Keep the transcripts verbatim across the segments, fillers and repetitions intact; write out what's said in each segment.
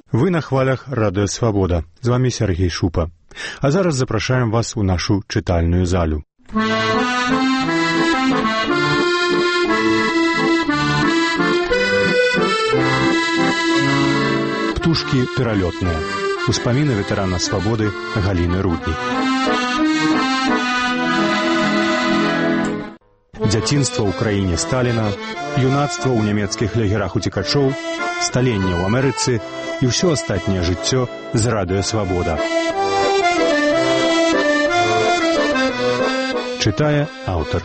Вы на хвалях Радыё Свабода. З вами Сергей Шупа. А зараз запрашаем вас у нашу чытальную залю. Птушкі пералётныя. Успаміны ветэрана свабоды Галіны Руднік. Дзяцінства ў краіне Сталіна, юнацтва ў нямецкіх лагерах уцекачоў, сталенне ў Амерыцы і ўсё астатняе жыццё з Радыё Свабода. Чытае аўтар.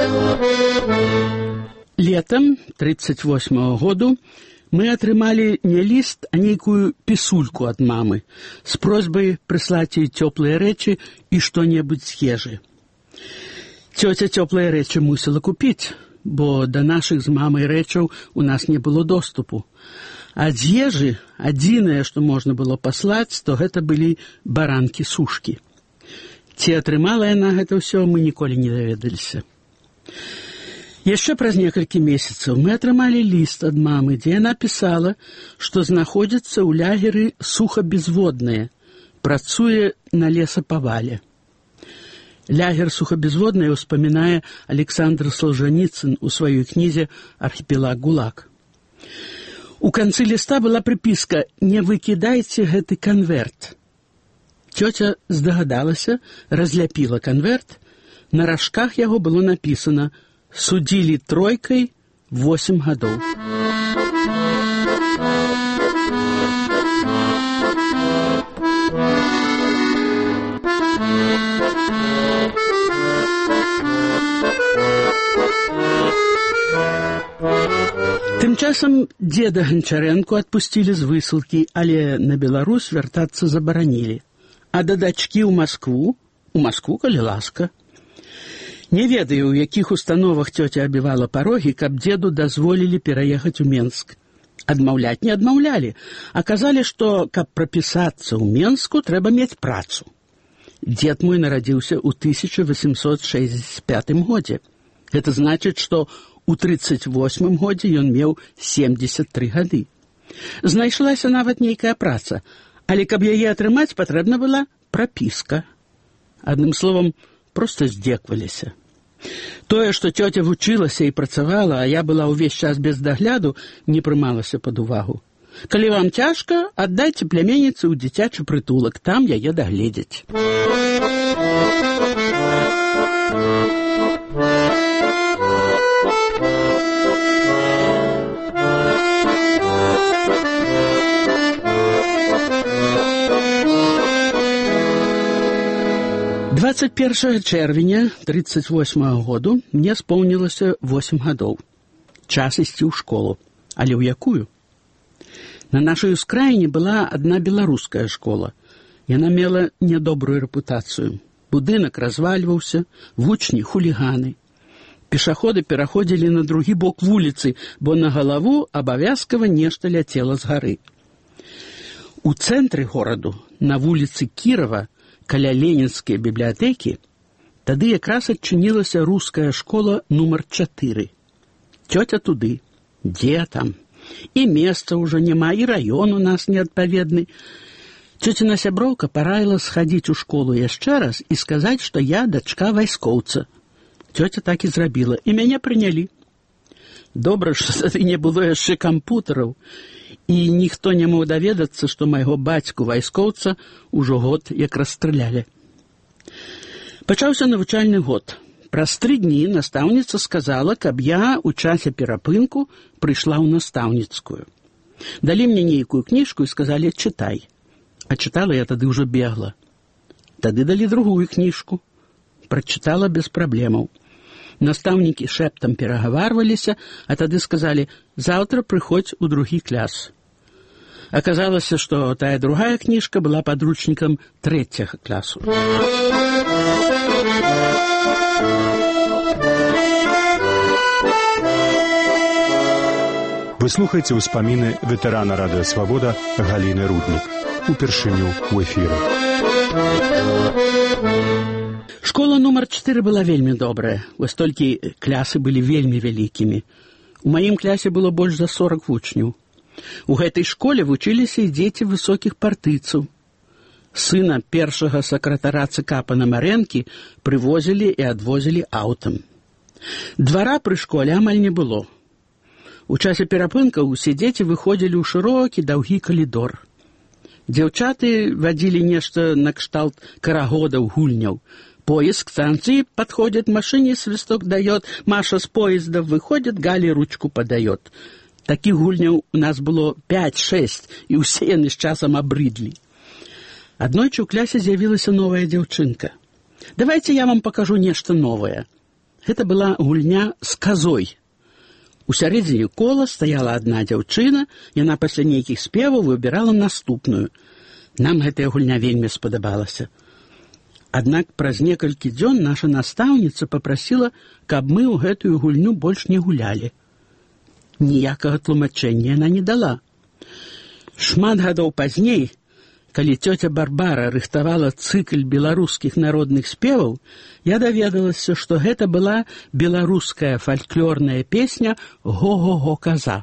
Летам тридцать восьмого году мы атрымалі не ліст, а нейкую пісульку ад мамы з просьбай прыслаць ёй цёплыя рэчы і што-небудзь з ежы. Цёця цёплыя рэчы мусіла купіць, бо да нашых з мамай рэчаў у нас не было доступу. А з ежы адзінае, што можна было паслаць, то гэта былі баранкі-сушкі. Ці атрымала яна гэта ўсё, мы ніколі не даведаліся. Яшчэ праз некалькі месяцаў мы атрымалі ліст ад мамы, дзе яна пісала, што знаходзіцца ў лягеры сухабезводнае, працуе на лесапавале. Лягер сухабезводное успамінае Александр Солженіцын у сваёй кнізе «Архіпелаг ГУЛАГ». У канцы ліста была прыпіска «Не выкідайце гэты канверт». Цёця здагадалася, разляпіла канверт, на ражках яго было напісана «Судзілі тройкай восемь гадоў». Тым часам дзеда Гончарэнку адпусцілі з высылкі, але на Беларусь вяртацца забаранілі. А да дачкі ў Маскву, у Маскву, калі ласка. Не ведаю, у якіх установах цёця абівала парогі, каб дзеду дазволілі пераехаць у Менск. Адмаўляць не адмаўлялі, а казалі, што, каб прапісацца ў Менску, трэба мець працу. Дзед мой нарадзіўся ў тысяча восемьсот шэсцьдзесят пятым годзе. Гэта значыць, што у тридцать восьмым годзе ён меў семьдесят три гады. Знайшлася нават нейкая праца, але каб яе атрымаць, патрэбна была прапіска. Адным словам, проста здзекваліся. Тое, што цёця вучылася і працавала, а я была ўвесь час без дагляду, не прымалася пад увагу. Калі вам цяжка, аддайце пляменніцы ў дзіцячы прытулак, там яе дагледзяць. двадцать першага чэрвеня тридцать восьмого году мне споўнілася восемь гадоў. Час ісці ў школу. Але ў якую? На нашай ускраіне была адна беларуская школа. Яна мела нядобрую рэпутацыю. Будынак развальваўся, вучні хуліганы. Пешаходы пераходзілі на другі бок вуліцы, бо на галаву абавязкава нешта ляцела з гары. У цэнтры гораду, на вуліцы Кірава, каля ленінскай бібліятэкі, тады якраз адчынілася руская школа нумар чатыры. Цёця туды. Дзе там? І месца ўжо няма, і раён у нас неадпаведны. Цёціна сяброўка параіла схадзіць у школу яшчэ раз і сказаць, што я дачка вайскоўца. Цёця так і зрабіла, і мяне прынялі. Добра, што тады не было яшчэ кампутараў, і ніхто не мог даведацца, што майго бацьку вайскоўца ўжо год як расстралялі. Пачаўся навучальны год. Праз тры дні настаўніца сказала, каб я ў часе перапынку прыйшла ў настаўніцкую. Далі мне нейкую кніжку і сказалі «чытай». А чытала я тады ўжо бегла. Тады далі другую кніжку. Прачытала без праблемаў. Настаўнікі шэптам перагаварваліся, а тады сказалі «заўтра прыходзь у другі клас». Аказалася, што тая другая кніжка была падручнікам трэцяга класу. Вы слухаеце ўспаміны ветэрана Радыё Свабода Галіны Руднік. Упершыню ў эфіры. Школа нумар чатыры была вельмі добрая. Вось толькі клясы былі вельмі вялікімі. У маім клясе было больш за сорок вучняў. У гэтай школе вучыліся і дзеці высокіх партыйцаў. Сына першага сакратара ЦК Панамарэнкі прывозілі і адвозілі аўтам. Двара пры школе амаль не было. У часе перапынкаў усе дзеці выходзілі ў шырокі даўгі калідор. Дзяўчаты вадзілі нешта накшталт карагодаў, гульняў. Поезд к станции подходит, машине свисток дает, Маша с поезда выходит, Галя ручку подает. Таких гульняў у нас было пять-шесть, и усе яны з часам абрыдлі. Аднойчы ў клясе з'явілася новая дзяўчынка. Давайте я вам покажу нешта новае. Гэта была гульня з казой. У сярэдзіне кола стаяла адна дзяўчына, яна пасля нейкіх спеваў выбірала наступную. Нам гэтая гульня вельмі спадабалася. Аднак праз некалькі дзён наша настаўніца папрасіла, каб мы ў гэтую гульню больш не гулялі. Ніякага тлумачэння яна не дала. Шмат гадоў пазней, калі цёця Барбара рыхтавала цыкл беларускіх народных спеваў, я даведалася, што гэта была беларуская фальклорная песня «Го-го-го, каза».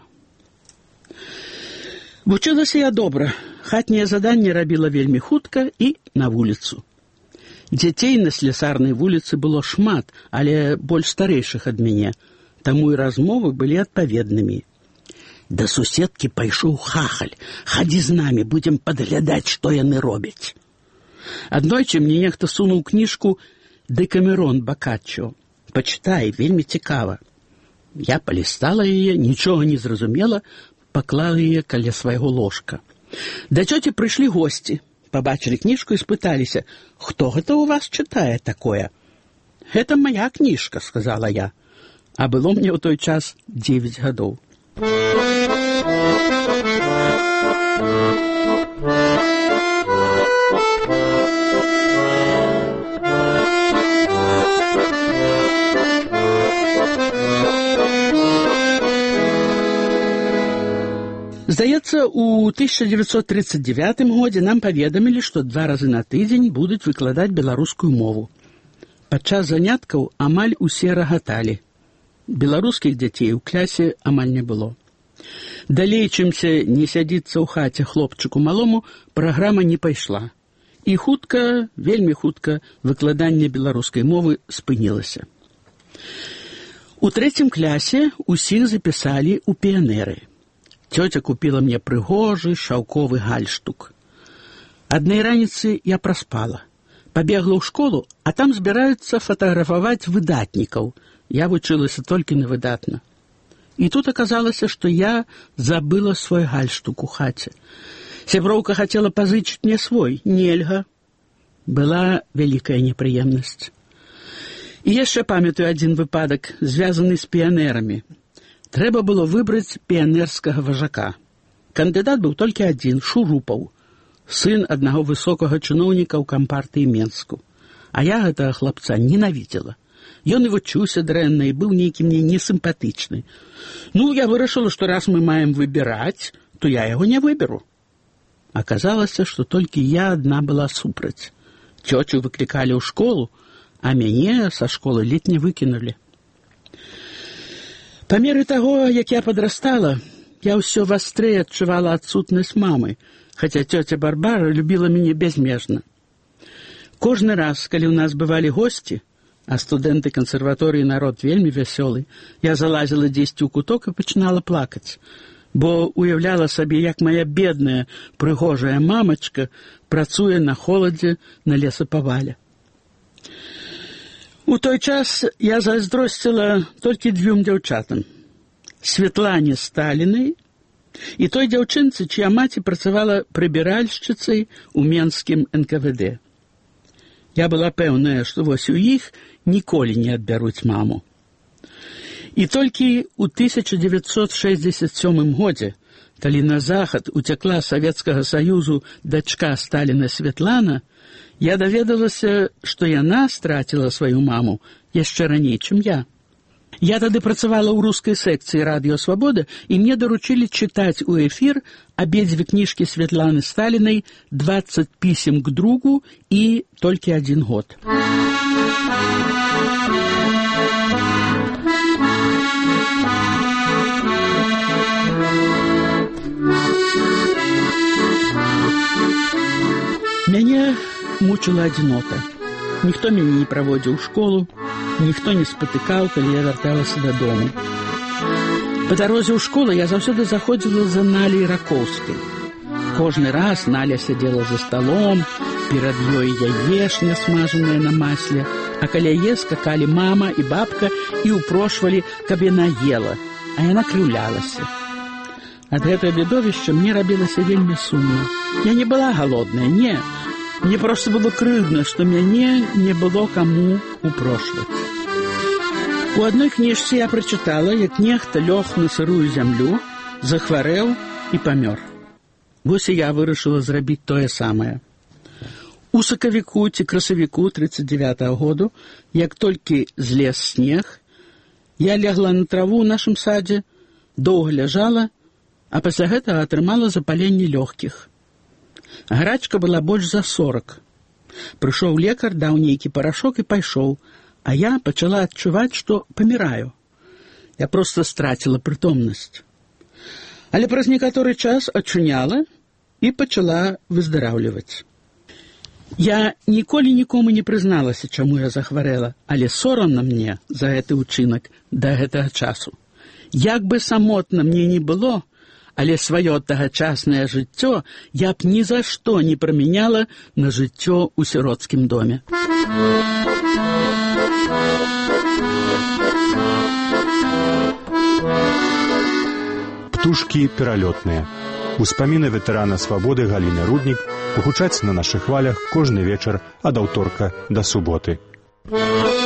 Вучылася я добра, хатнія заданні рабіла вельмі хутка і на вуліцу. Дзяцей на Слесарнай вуліцы было шмат, але больш старэйшых ад мяне, таму і размовы былі адпаведнымі. Да суседкі пайшоў хахаль. Хадзі з намі, будзем падглядаць, што яны робяць. Аднойчы мне нехта сунуў кніжку «Дэкамерон» Бакаччо. Пачытай, вельмі цікава. Я палістала яе, нічога не зразумела, паклала яе каля свайго ложка. Да цёці прыйшлі госці. Пабачылі кніжку і спыталіся, хто гэта ў вас чытае такое? Гэта моя кніжка, сказала я. А было мне ў той час дзевяць гадоў. Здаецца, у тысяча дзевяцьсот тридцать девятым годзе нам паведамілі, што два разы на тыдзень будуць выкладаць беларускую мову. Падчас заняткаў амаль усе рагаталі. Беларускіх дзяцей у клясе амаль не было. Далей, чымся не сядзіцца ў хаце хлопчыку малому, праграма не пайшла. І хутка, вельмі хутка, выкладанне беларускай мовы спынілася. У трэцім клясе ўсіх запісалі ў піянеры. Цёця купила мне прыгожы шаўковы гальштук. Аднай раніцы я праспала. Пабегла ў школу, а там збіраюцца фатаграфаваць выдатнікаў. Я вучылася толькі на выдатна. І тут аказалася, што я забыла свой гальштук у хаце. Сяброўка хацела пазычыць мне свой. Нельга. Была вялікая непрыемнасць. І яшчэ памятаю адзін выпадак, звязаны з піянерамі. Трэба было выбраць піянерскага важака. Кандыдат быў толькі адзін, Шурупаў, сын аднаго высокага чыноўніка ў кампартыі Менску. А я гэтага хлапца ненавідзела. Ён і вучыўся дрэнна і быў нейкі мне несімпатычны. Ну, я вырашыла, што раз мы маем выбіраць, то я яго не выберу. Аказалася, што толькі я адна была супраць. Цёцю выклікалі ў школу, а мяне са школы ледзь не выкінулі. Па меры таго, як я падрастала, я ўсё вастрэй адчувала адсутнасць мамы, хаця цёця Барбара любіла мяне безмежна. Кожны раз, калі ў нас бывалі госці, а студэнты кансерваторыі народ вельмі вясёлы, я залазіла дзесьці ў куток і пачынала плакаць, бо уяўляла сабе, як моя бедная, прыгожая мамачка працуе на холадзе на лесапавале. У той час я зайздросціла толькі дзвюм дзяўчатам. Светлане Сталінай і той дзяўчынцы, чия маці працавала прыбіральшчыцай у Менскім эн ка вэ дэ. Я была пэўная, што вось у іх ніколі не адбяруць маму. І толькі ў тысяча дзевяцьсот шэсцьдзесят сёмым годзе, калі на захад уцякла Савецкага Саюзу дачка Сталіна Светлана, я даведалася, што яна страціла сваю маму яшчэ раней, чым я. Я тады працавала ў рускай секцыі «Радыё Свабода», і мне даручылі чытаць у эфір абедзве кніжкі Светланы Сталінай «двадцать пісем к другу» і «Толькі адзін год». мучила адзінота. Ніхто мяне не праводзіў у школу, ніхто не спатыкаў, калі я вярталася дадому. Па дарозе ў школу я заўсёды заходзіла за Наляй Ракоўскай. Кожны раз Наля сядзела за сталом, перад ёй яешня, смажаная на масле, а каля яе скакалі мама і бабка і упрошвалі, каб яна ела, а яна крыўлялася. Ад гэтага відовішча мне рабілася вельмі сумна. Я не была галодная, не. Мне проста было крыўдна, што мяне не было каму упрошваць. У адной кніжцы я прачытала, як нехта лёг на сырую зямлю, захварэў і памёр. Вось і я вырашыла зрабіць тое самае. У сакавіку ці красавіку трыццаць дзявятага году, як толькі злез снег, я лягла на траву ў нашым садзе, доўга ляжала, а пасля гэтага атрымала запаленне лёгкіх. Гарачка была больш за сорак. Прыйшоў лекар, даў нейкі парашок і пайшоў, а я пачала адчуваць, што паміраю. Я проста страціла прытомнасць. Але праз некаторы час ачуняла і пачала выздараўліваць. Я ніколі нікому не прызналася, чаму я захварэла, але сорамна мне за гэты ўчынак да гэтага часу. Як бы самотна мне не было, але сваё тагачаснае жыццё я б ні за што не прамяняла на жыццё ў сіроцкім доме. Птушкі пералётныя. Успаміны ветэрана свабоды Галіны Руднік гучаць на нашых хвалях кожны вечар ад аўторка да суботы.